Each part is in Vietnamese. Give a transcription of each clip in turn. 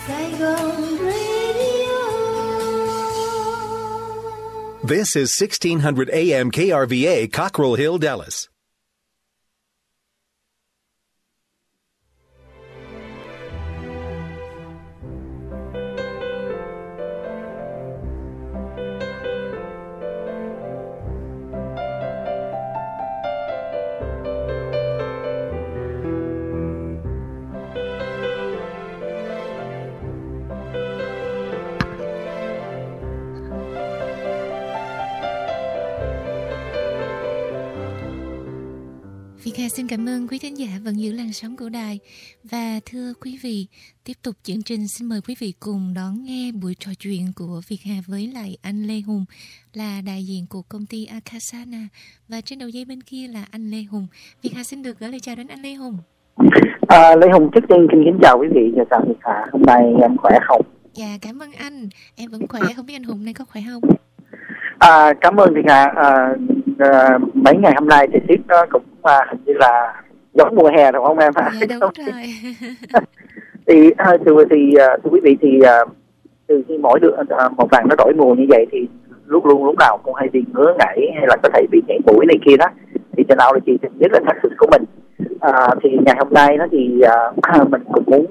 Saigon Radio. This is 1600 AM KRVA, Cockrell Hill, Dallas. Việt Hà xin cảm ơn quý thính giả vẫn giữ làn sóng của đài. Và thưa quý vị, tiếp tục chương trình xin mời quý vị cùng đón nghe buổi trò chuyện của Việt Hà với lại anh Lê Hùng, là đại diện của công ty Akasana. Và trên đầu dây bên kia là anh Lê Hùng. Việt Hà xin được gửi lời chào đến anh Lê Hùng. Lê Hùng trước tiên xin kính chào quý vị và chào Việt Hà. Hôm nay em khỏe không? Dạ cảm ơn anh, em vẫn khỏe, không biết anh Hùng nay có khỏe không? Cảm ơn Việt Hà. Mấy ngày hôm nay thời tiết nó cũng hình như là giống mùa hè rồi không em? Dạ đúng rồi. Thưa quý vị, thì từ khi mỗi một lần nó đổi mùa như vậy thì lúc nào cũng hay bị ngứa ngáy hay là có thể bị nhảy mũi này kia đó, thì cho nào là chị rất là thách thức của mình. Thì ngày hôm nay nó thì mình cũng muốn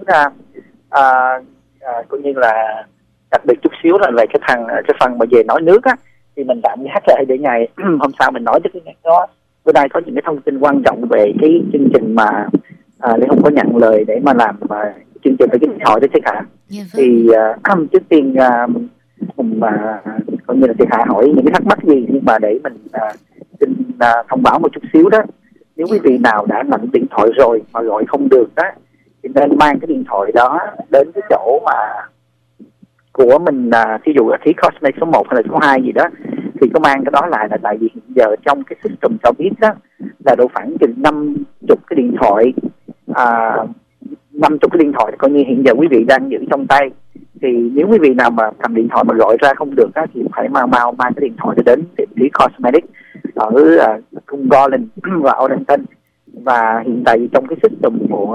coi như là đặc biệt chút xíu là về cái phần mà về nói nước á, thì mình tạm gác lại để ngày hôm sau mình nói cho cái đó. Bữa nay có những cái thông tin quan trọng về cái chương trình mà Lê Hùng có nhận lời để mà làm chương trình về cái điện thoại đó Thiệt Hạ. Thì trước tiên Hùng coi như là Thiệt Hạ hỏi những cái thắc mắc gì, nhưng mà để mình xin thông báo một chút xíu đó. Nếu quý vị nào đã nhận điện thoại rồi mà gọi không được đó, thì nên mang cái điện thoại đó đến cái chỗ mà của mình, ví dụ là khí Cosmic số 1 hay là số 2 gì đó, thì có mang cái đó lại, là tại vì hiện giờ trong cái system cho biết đó là độ khoảng chừng 50 cái điện thoại, 50 cái điện thoại coi như hiện giờ quý vị đang giữ trong tay. Thì nếu quý vị nào mà cầm điện thoại mà gọi ra không được đó, thì phải mang cái điện thoại đến tiệm khí Cosmetic ở cung Garland và Arlington. Và hiện tại trong cái system của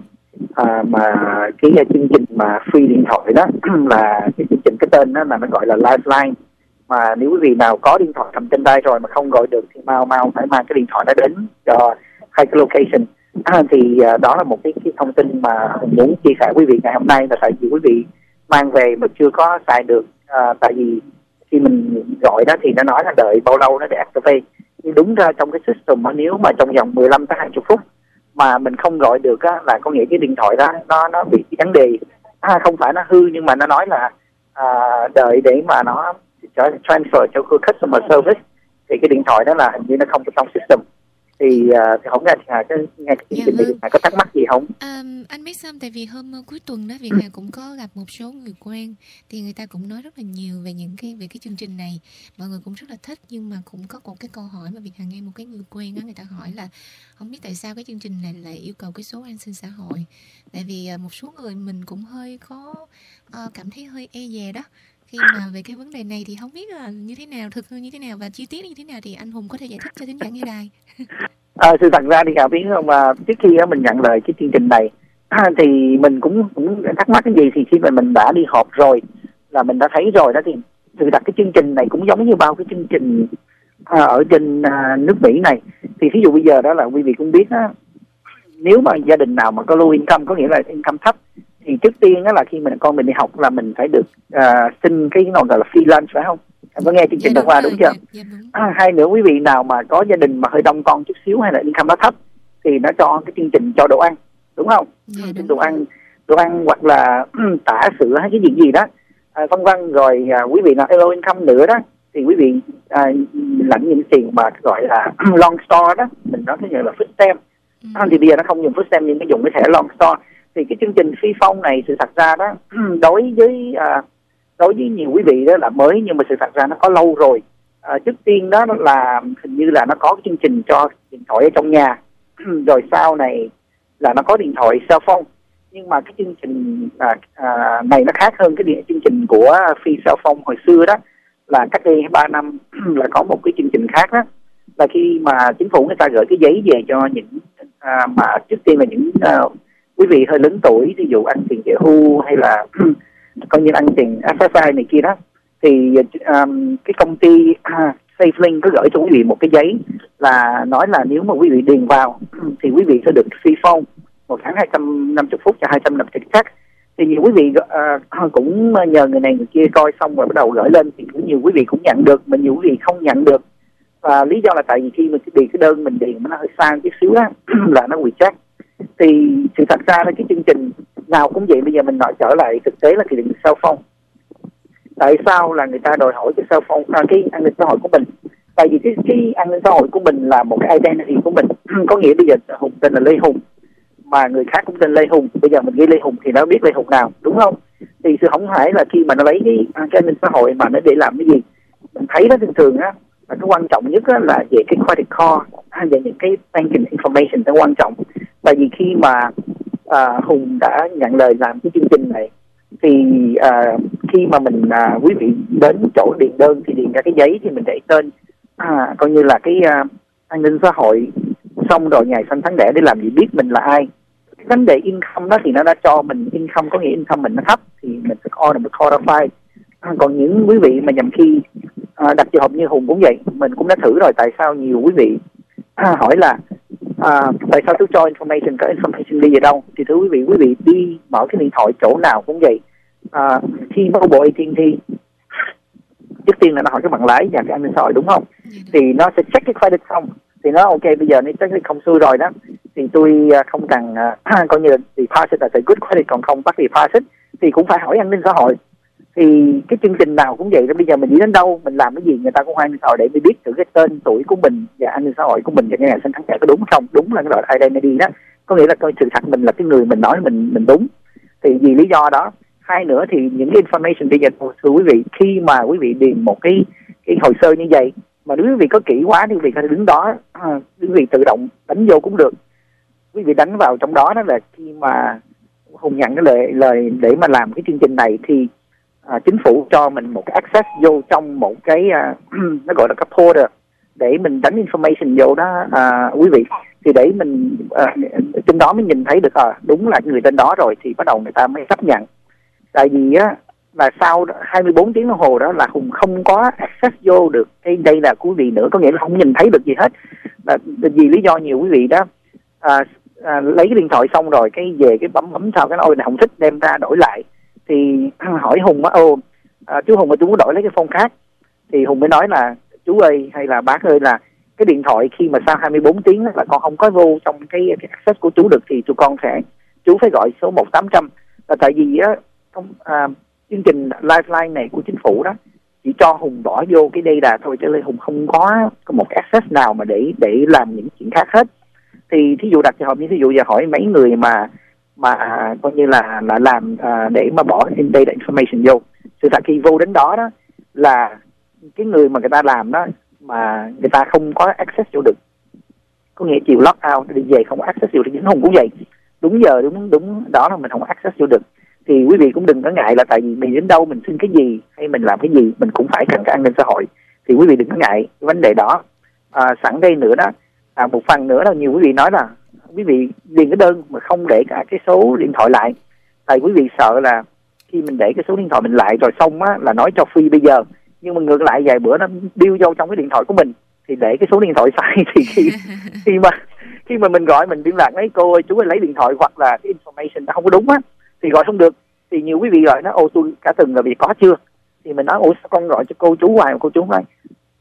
mà cái chương trình mà free điện thoại đó là cái chương trình, cái tên đó là nó gọi là Lifeline. Mà nếu quý vị nào có điện thoại cầm trên tay rồi mà không gọi được thì mau phải mang cái điện thoại đó đến cho hai cái location. Thì đó là một cái thông tin mà mình muốn chia sẻ quý vị ngày hôm nay, là tại vì quý vị mang về mà chưa có xài được. Tại vì khi mình gọi đó thì nó nói là đợi bao lâu nó để activate. Nhưng đúng ra trong cái system mà nếu mà trong vòng 15 tới 20 phút mà mình không gọi được á, là có nghĩa cái điện thoại đó nó bị cái vấn đề. Không phải nó hư, nhưng mà nó nói là đợi để mà nó transfer cho customer service, thì cái điện thoại đó là hình như nó không có trong system. Thì không nghe Hà nghe cái chương trình này Hà có thắc mắc gì không? Anh biết sao, tại vì hôm cuối tuần đó Việt Hà cũng có gặp một số người quen, thì người ta cũng nói rất là nhiều về về cái chương trình này, mọi người cũng rất là thích. Nhưng mà cũng có một cái câu hỏi mà Việt Hà nghe một cái người quen đó, người ta hỏi là không biết tại sao cái chương trình này lại yêu cầu cái số an sinh xã hội. Tại vì một số người mình cũng hơi có cảm thấy hơi e dè đó khi mà về cái vấn đề này, thì không biết là như thế nào, thực hư như thế nào và chi tiết như thế nào, thì anh Hùng có thể giải thích cho thính giả nghe đài. Sự thật ra thì Hà biết không, trước khi mình nhận lời cái chương trình này thì mình cũng thắc mắc cái gì, thì khi mà mình đã đi họp rồi là mình đã thấy rồi đó, thì sự thật cái chương trình này cũng giống như bao cái chương trình ở trên nước Mỹ này. Thì ví dụ bây giờ đó là quý vị cũng biết đó, nếu mà gia đình nào mà có low income, có nghĩa là income thấp, thì trước tiên đó là khi con mình đi học là mình phải được xin cái gọi là free lunch, phải không? Em có nghe chương trình qua đúng chưa? Hai nữa, quý vị nào mà có gia đình mà hơi đông con chút xíu hay là income nó thấp, thì nó cho cái chương trình cho đồ ăn, đúng không? Đồ ăn hoặc là tả sữa hay cái gì đó, vân vân. Rồi quý vị nào low income nữa đó, thì quý vị lãnh những tiền mà gọi là long store đó, mình nói cái như là food stamp. Thì bây giờ nó không dùng food stamp nhưng nó dùng cái thẻ long store. Thì cái chương trình phi phong này, sự thật ra đó đối với nhiều quý vị đó là mới, nhưng mà sự thật ra nó có lâu rồi. Trước tiên đó là hình như là nó có cái chương trình cho điện thoại ở trong nhà, rồi sau này là nó có điện thoại cell phone. Nhưng mà cái chương trình này nó khác hơn cái chương trình của free cell phone hồi xưa đó, là cách đây 3 năm là có một cái chương trình khác đó, là khi mà chính phủ người ta gửi cái giấy về cho những mà trước tiên là những quý vị hơi lớn tuổi, ví dụ ăn tiền về hưu hay là coi như ăn tiền SSI này kia đó, thì cái công ty SafeLink có gửi cho quý vị một cái giấy là nói là nếu mà quý vị điền vào thì quý vị sẽ được free phone 1 tháng 250 phút cho 250 khách. Thì nhiều quý vị cũng nhờ người này người kia coi xong rồi bắt đầu gửi lên, thì cũng nhiều quý vị cũng nhận được, mà nhiều quý vị không nhận được. Và lý do là tại vì khi mình điền cái đơn mình điền nó hơi xa chút xíu á là nó reject. Thì sự thật ra là cái chương trình nào cũng vậy. Bây giờ mình nói trở lại thực tế là cái điện cell phone. Tại sao là người ta đòi hỏi cái cell phone, cái an ninh xã hội của mình? Tại vì cái an ninh xã hội của mình là một cái identity của mình. Có nghĩa bây giờ Hùng tên là Lê Hùng, mà người khác cũng tên Lê Hùng. Bây giờ mình ghi Lê Hùng thì nó biết Lê Hùng nào, đúng không? Thì sự không phải là khi mà nó lấy cái an ninh xã hội mà nó để làm cái gì. Mình thấy đó thường thường á, là cái quan trọng nhất á, là về cái credit card, về những cái banking information nó quan trọng. Tại vì khi mà Hùng đã nhận lời làm cái chương trình này, thì khi mà mình quý vị đến chỗ điền đơn thì điền ra cái giấy thì mình để tên coi như là cái an ninh xã hội, xong rồi ngày sinh tháng đẻ để làm gì biết mình là ai. Cái vấn đề income đó thì nó đã cho mình income, có nghĩa income mình nó thấp thì mình sẽ qualify. Còn những quý vị mà nhầm khi đặt trường hợp như Hùng cũng vậy, mình cũng đã thử rồi. Tại sao nhiều quý vị hỏi là tại sao tôi cho information, có information đi về đâu? Thì thưa quý vị đi mở cái điện thoại chỗ nào cũng vậy. Khi vào bộ AT&T, trước tiên là nó hỏi cái bằng lái và cái an ninh xã hội, đúng không? Thì nó sẽ check cái credit xong, thì nó ok, bây giờ nếu check không xuôi rồi đó thì tôi không cần coi như là deposit là good credit, còn không bắt deposit thì cũng phải hỏi an ninh xã hội. Thì cái chương trình nào cũng vậy đó. Bây giờ mình đi đến đâu, mình làm cái gì, người ta cũng hỏi an ninh xã hội để mình biết được cái tên tuổi của mình và an ninh xã hội của mình và cái ngày sinh tháng đẻ có đúng không. Đúng là cái loại identity đó, có nghĩa là coi sự thật mình là cái người mình nói mình đúng. Thì vì lý do đó. Hai nữa thì những cái information bây giờ thưa quý vị, khi mà quý vị điền một cái hồ sơ như vậy mà nếu quý vị có kỹ quá thì quý vị có thể đứng đó, quý vị tự động đánh vô cũng được. Quý vị đánh vào trong đó, đó là khi mà Hùng nhận cái lời để mà làm cái chương trình này thì chính phủ cho mình một cái access vô trong một cái nó gọi là cái portal để mình đánh information vô đó quý vị. Thì để mình trong đó mới nhìn thấy được đúng là người tên đó rồi thì bắt đầu người ta mới chấp nhận. Tại vì á là sau 24 tiếng đồng hồ đó là Hùng không có access vô được cái đây là quý vị nữa, có nghĩa là không nhìn thấy được gì hết. Vì lý do nhiều quý vị đó lấy cái điện thoại xong rồi cái về cái bấm sao cái ôi này không thích đem ra đổi lại, thì hỏi Hùng á, chú Hùng mà chú muốn đổi lấy cái phone khác, thì Hùng mới nói là chú ơi hay là bác ơi, là cái điện thoại khi mà sau 24 tiếng là con không có vô trong cái access của chú được thì chú phải gọi số 1800. Là tại vì á chương trình Lifeline này của chính phủ đó chỉ cho Hùng bỏ vô cái data thôi, cho nên Hùng không có một cái access nào mà để làm những chuyện khác hết. Thì thí dụ đặt trường hợp như thí dụ giờ hỏi mấy người mà coi như là làm để mà bỏ data information vô, sự thật khi vô đến đó đó là cái người mà người ta làm đó mà người ta không có access vô được, có nghĩa chiều log out đi về không có access vô được. Chính Hùng cũng vậy, đúng giờ đúng đó là mình không có access vô được. Thì quý vị cũng đừng có ngại là tại vì mình đến đâu mình xin cái gì hay mình làm cái gì mình cũng phải cần cái an ninh xã hội, thì quý vị đừng có ngại cái vấn đề đó. Sẵn đây nữa đó, một phần nữa là nhiều quý vị nói là quý vị điền cái đơn mà không để cả cái số điện thoại lại, tại quý vị sợ là khi mình để cái số điện thoại mình lại rồi xong á là nói cho free bây giờ, nhưng mà ngược lại vài bữa nó điêu vô trong cái điện thoại của mình thì để cái số điện thoại sai thì khi mà mình gọi mình liên lạc mấy cô ơi chú ơi lấy điện thoại hoặc là cái information nó không có đúng á thì gọi không được. Thì nhiều quý vị gọi nó tôi cả từng là vì có chưa, thì mình nói sao con gọi cho cô chú hoài mà cô chú nói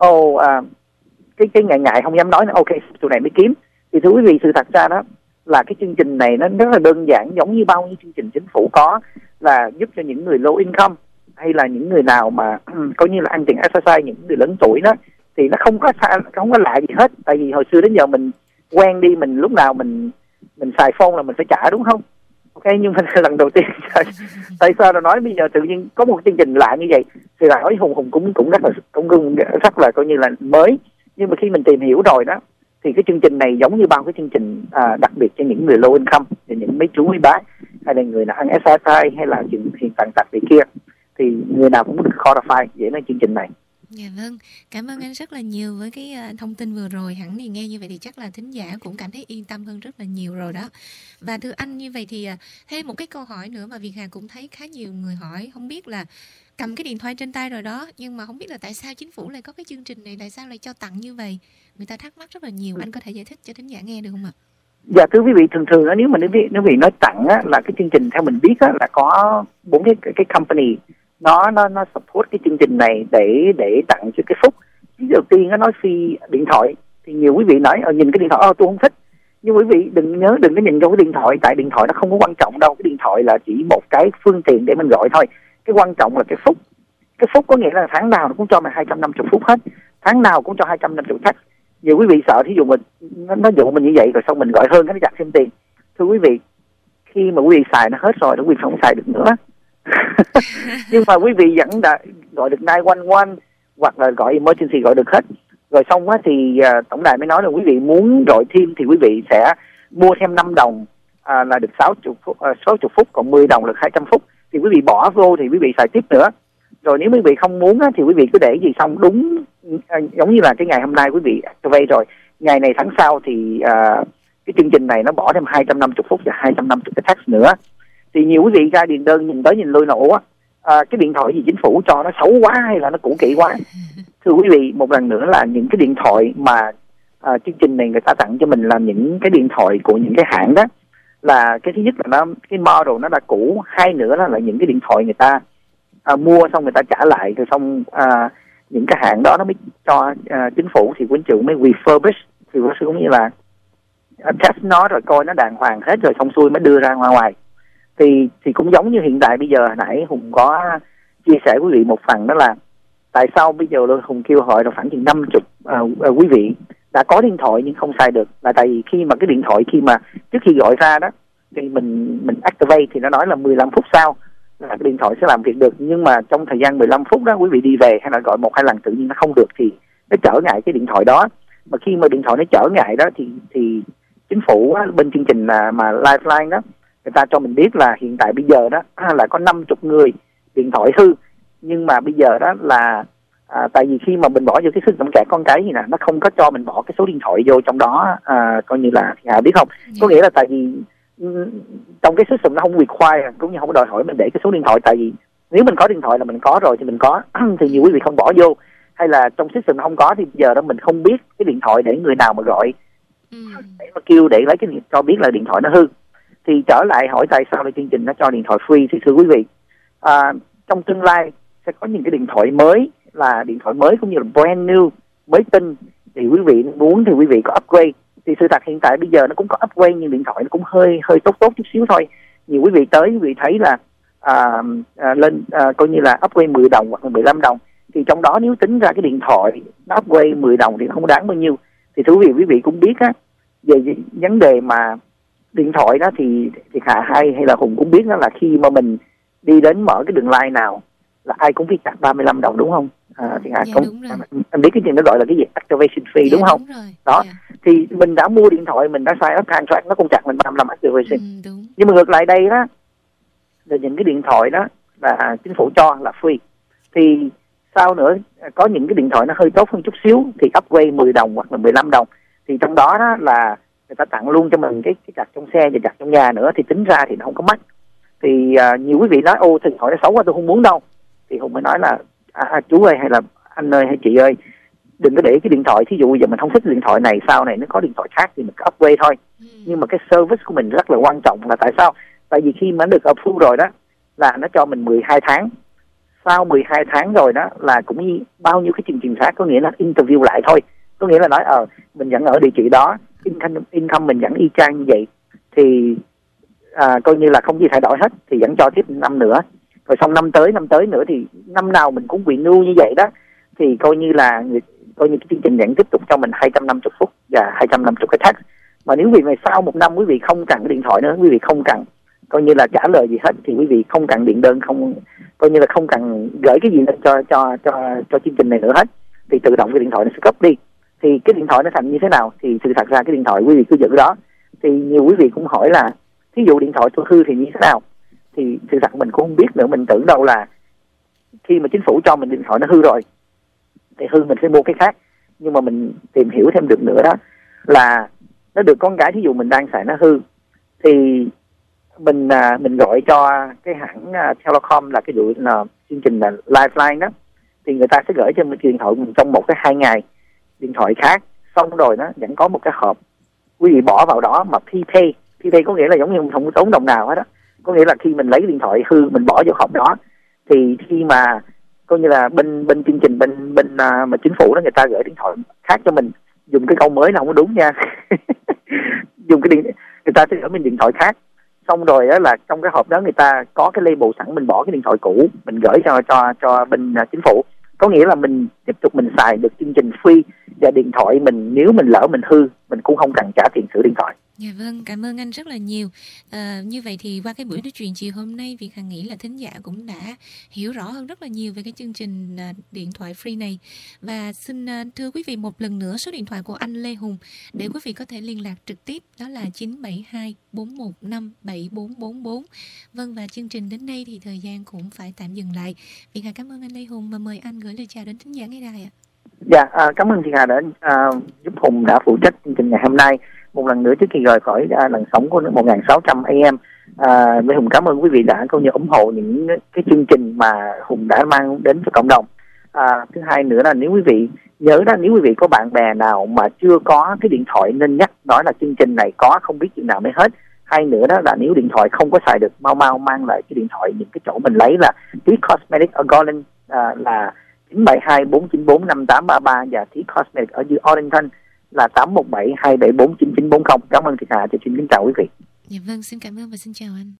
cái ngại không dám nói nữa, ok tụi này mới kiếm. Thì thưa quý vị, sự thật ra đó là cái chương trình này nó rất là đơn giản, giống như bao nhiêu chương trình chính phủ có, là giúp cho những người low income hay là những người nào mà coi như là ăn tiền exercise, những người lớn tuổi đó, thì nó không có lạ gì hết. Tại vì hồi xưa đến giờ mình quen đi, mình lúc nào mình xài phone là mình phải trả, đúng không? Ok, nhưng mà lần đầu tiên tại sao nó nói bây giờ tự nhiên có một chương trình lạ như vậy, thì là nói Hùng cũng rất là coi như là mới. Nhưng mà khi mình tìm hiểu rồi đó thì cái chương trình này giống như bao cái chương trình đặc biệt cho những người low income, thì những mấy chú mấy bác hay là người nào ăn SSI hay là chuyện hiện tàn tật này kia, thì người nào cũng được qualify vậy nên chương trình này. Dạ vâng, cảm ơn anh rất là nhiều với cái thông tin vừa rồi. Hẳn thì nghe như vậy thì chắc là thính giả cũng cảm thấy yên tâm hơn rất là nhiều rồi đó. Và thưa anh, như vậy thì thêm một cái câu hỏi nữa mà Việt Hà cũng thấy khá nhiều người hỏi, không biết là cầm cái điện thoại trên tay rồi đó, nhưng mà không biết là tại sao chính phủ lại có cái chương trình này, tại sao lại cho tặng như vậy. Người ta thắc mắc rất là nhiều, anh có thể giải thích cho thính giả nghe được không ạ? Dạ thưa quý vị, thường nếu mà nếu vị nói tặng á, là cái chương trình theo mình biết á, là có 4 cái company nó support cái chương trình này để tặng cho cái phúc. Đầu tiên nó nói phi điện thoại, thì nhiều quý vị nói nhìn cái điện thoại tôi không thích, nhưng quý vị đừng có nhìn vô cái điện thoại, tại điện thoại nó không có quan trọng đâu. Cái điện thoại là chỉ một cái phương tiện để mình gọi thôi. Cái quan trọng là cái phúc. Cái phúc có nghĩa là tháng nào nó cũng cho mình 250 phút hết, tháng nào cũng cho 250 khách. Nhiều quý vị sợ thí dụ mình nó dụ mình như vậy rồi xong mình gọi hơn cái nó chặt thêm tiền. Thưa quý vị, khi mà quý vị xài nó hết rồi, quý vị không xài được nữa. Nhưng mà quý vị vẫn đã gọi được 911 hoặc là gọi emergency gọi được hết. Rồi xong á thì tổng đài mới nói là quý vị muốn gọi thêm thì quý vị sẽ mua thêm 5 đồng là được 60 phút, còn 10 đồng là 200 phút. Thì quý vị bỏ vô thì quý vị xài tiếp nữa. Rồi nếu quý vị không muốn á, thì quý vị cứ để gì xong đúng giống như là cái ngày hôm nay quý vị activate rồi, ngày này tháng sau thì cái chương trình này nó bỏ thêm 250 phút và 250 cái tax nữa. Thì nhiều quý vị ra điền đơn nhìn tới nhìn lui là ủa cái điện thoại gì chính phủ cho nó xấu quá hay là nó cũ kỹ quá. Thưa quý vị, một lần nữa là những cái điện thoại mà chương trình này người ta tặng cho mình là những cái điện thoại của những cái hãng đó, là cái thứ nhất là nó cái model nó đã cũ, hai nữa là những cái điện thoại người ta mua xong người ta trả lại, rồi xong những cái hãng đó nó mới cho chính phủ thì quân chủ mới refurbish, thì có cũng như là test nó rồi coi nó đàng hoàng hết rồi xong xuôi mới đưa ra ngoài. Thì cũng giống như hiện tại bây giờ, nãy Hùng có chia sẻ quý vị một phần, đó là tại sao bây giờ Hùng kêu gọi là khoảng chừng 50 quý vị đã có điện thoại nhưng không xài được, là tại vì khi mà cái điện thoại khi mà trước khi gọi ra đó thì mình activate thì nó nói là 15 phút sau là cái điện thoại sẽ làm việc được, nhưng mà trong thời gian 15 phút đó quý vị đi về hay là gọi 1-2 lần tự nhiên nó không được thì nó trở ngại cái điện thoại đó. Mà khi mà điện thoại nó trở ngại đó thì chính phủ bên chương trình mà Lifeline đó, người ta cho mình biết là hiện tại bây giờ đó là có 50 người điện thoại hư, nhưng mà bây giờ đó là tại vì khi mà mình bỏ vô cái system kẻ con cái gì nè, nó không có cho mình bỏ cái số điện thoại vô trong đó, coi như là biết không, có nghĩa là tại vì trong cái system nó không require cũng như không có đòi hỏi mình để cái số điện thoại, tại vì nếu mình có điện thoại là mình có rồi thì mình có thì nhiều quý vị không bỏ vô, hay là trong system nó không có thì giờ đó mình không biết cái điện thoại để người nào mà gọi để mà kêu để lấy cái cho biết là điện thoại nó hư. Thì trở lại hỏi tại sao là chương trình nó cho điện thoại free, thì thưa quý vị, trong tương lai sẽ có những cái điện thoại mới, là điện thoại mới cũng như là brand new, mới tinh, thì quý vị muốn thì quý vị có upgrade. Thì sự thật hiện tại bây giờ nó cũng có upgrade nhưng điện thoại nó cũng hơi tốt chút xíu thôi. Nhiều quý vị tới quý vị thấy là lên coi như là upgrade 10 đồng hoặc là 15 đồng, thì trong đó nếu tính ra cái điện thoại nó upgrade 10 đồng thì không đáng bao nhiêu. Thì thưa quý vị cũng biết á, về vấn đề mà điện thoại đó thì Hạ hay là Hùng cũng biết đó, là khi mà mình đi đến mở cái đường line nào là ai cũng phải trả 35 đồng đúng không? Thì Hạ em biết cái chuyện đó gọi là cái gì activation fee đúng không? Đúng đó. Thì mình đã mua điện thoại, mình đã sign up contract, nó cũng chặt mình 35 activation. Đúng. Nhưng mà ngược lại đây đó là những cái điện thoại đó là chính phủ cho là free. Thì sau nữa có những cái điện thoại nó hơi tốt hơn chút xíu thì upgrade 10 đồng hoặc là 15 đồng. Thì trong đó là người ta tặng luôn cho mình cái chặt trong xe và chặt trong nhà nữa, thì tính ra thì nó không có mắc. Thì nhiều quý vị nói điện thoại nó xấu quá tôi không muốn đâu. Thì Hùng mới nói là chú ơi hay là anh ơi hay chị ơi, đừng có để cái điện thoại, thí dụ giờ mình không thích điện thoại này, sau này nó có điện thoại khác thì mình cứ upgrade thôi. Nhưng mà cái service của mình rất là quan trọng, là tại sao? Tại vì khi mà nó được approve rồi đó là nó cho mình 12 tháng. Sau 12 tháng rồi đó là cũng như bao nhiêu cái chương trình khác, có nghĩa là interview lại thôi. Có nghĩa là nói mình vẫn ở địa chỉ đó, income mình vẫn y chang như vậy, thì coi như là không gì thay đổi hết, thì vẫn cho tiếp năm nữa. Rồi xong năm tới nữa thì năm nào mình cũng renew như vậy đó, thì coi như cái chương trình vẫn tiếp tục cho mình 250 phút và 250 cái tax. Mà nếu quý vị sau một năm quý vị không cần cái điện thoại nữa, quý vị không cần coi như là trả lời gì hết, thì quý vị không cần điện đơn, không coi như là không cần gửi cái gì lên cho chương trình này nữa hết, thì tự động cái điện thoại nó sẽ cấp đi. Thì cái điện thoại nó thành như thế nào? Thì sự thật ra cái điện thoại quý vị cứ giữ đó. Thì nhiều quý vị cũng hỏi là thí dụ điện thoại tôi hư thì như thế nào? Thì sự thật mình cũng không biết nữa, mình tưởng đâu là khi mà chính phủ cho mình điện thoại nó hư rồi thì hư mình phải mua cái khác. Nhưng mà mình tìm hiểu thêm được nữa đó là nó được con cái, thí dụ mình đang xài nó hư thì mình gọi cho cái hãng Telecom, là cái đội là chương trình là Lifeline đó, thì người ta sẽ gửi cho mình điện thoại mình trong 1-2 ngày điện thoại khác. Xong rồi nó vẫn có một cái hộp, quý vị bỏ vào đó mà prepay có nghĩa là giống như không tốn đồng nào hết đó. Có nghĩa là khi mình lấy điện thoại hư mình bỏ vô hộp đó, thì khi mà coi như là bên chương trình bên mà chính phủ đó, người ta gửi điện thoại khác cho mình, dùng cái câu mới nào không có đúng nha dùng người ta sẽ gửi mình điện thoại khác. Xong rồi đó là trong cái hộp đó người ta có cái label sẵn, mình bỏ cái điện thoại cũ mình gửi cho bên chính phủ. Có nghĩa là mình tiếp tục mình xài được chương trình free, và điện thoại mình nếu mình lỡ mình hư mình cũng không cần trả tiền sửa điện thoại. Dạ vâng, cảm ơn anh rất là nhiều. Như vậy thì qua cái buổi nói chuyện chiều hôm nay, Việt Hằng nghĩ là thính giả cũng đã hiểu rõ hơn rất là nhiều về cái chương trình điện thoại free này. Và xin thưa quý vị một lần nữa số điện thoại của anh Lê Hùng để quý vị có thể liên lạc trực tiếp, đó là 972 415 7444. Vâng, và chương trình đến đây thì thời gian cũng phải tạm dừng lại. Việt Hằng cảm ơn anh Lê Hùng và mời anh gửi lời chào đến thính giả nghe đài ạ. Dạ, cảm ơn Việt Hà đã giúp Hùng đã phụ trách chương trình ngày hôm nay. Một lần nữa trước khi rời khỏi làn sóng của 1600 AM, Lê Hùng cảm ơn quý vị đã coi như ủng hộ những cái chương trình mà Hùng đã mang đến cho cộng đồng. Thứ hai nữa là nếu quý vị nhớ đó, nếu quý vị có bạn bè nào mà chưa có cái điện thoại nên nhắc nói là chương trình này có, không biết chừng nào mới hết. Hai nữa đó là nếu điện thoại không có xài được, mau mang lại cái điện thoại những cái chỗ mình lấy là Tí Cosmetic ở Garland, là 972 494 5833, và Tí Cosmetic ở dưới Arlington là 817 274 9940. Cảm ơn Thị Hà, xin kính chào quý vị. Dạ vâng, xin cảm ơn và xin chào anh.